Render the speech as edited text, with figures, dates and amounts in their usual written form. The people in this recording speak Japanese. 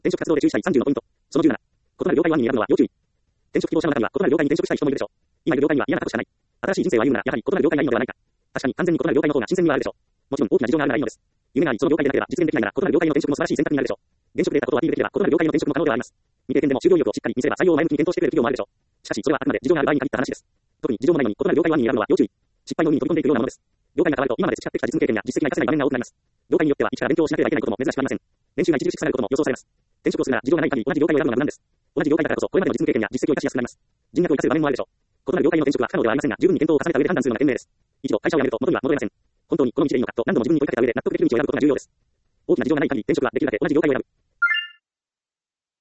転職活動で注意したい30のポイント。その17。異なる業界湾に選ぶのは要注意。転職希望者の中には異なる業界に転職したい人もいるでしょう。今いる業界には嫌な過去しかない。新しい人生を歩むならやはり異なる業界がいいのではないか。確かに完全に異なる業界の方が新鮮味はあるでしょう。もちろん大きな事情があるならいいのです。夢があり、その業界でなければ実現できないなら異なる業界の転職も素晴らしい選択になるでしょう。現職で得たことをアピールできれば異なる業界の転職も可能ではあります。未経験でも就業意欲をしっかり見せれば採用を前向きに検討してくれる企業もあるでしょう。しかしそれはあくまで事情がある場合に限った話です。特に事情もないのに異なる業界湾に選ぶのは要注意。失敗の海に飛び込んでいくようなものです。業界が変わると今まで培ってきた実務経験や実績が活かせない場面が多くなります。業界によっては一から勉強をしなければいけないことも珍しくありません。練習が著しくされることも予想されます。転職をするなら事情がない限り同じ業界を選ぶのが無難です。同じ業界だからこそこれまでの実務経験や実績を生かしやすくなります。人脈を生かせる場面もあるでしょう。異なる業界の転職は不可能ではありませんが、十分に検討を重ねた上で判断するのが賢明です。一度会社を辞めると元には戻れません。本当にこの道でいいのかと何度も自分に問いかけた上で納得できる道を選ぶことが重要です。大きな事情がない限り転職はできるだけ同じ業界を選ぶ。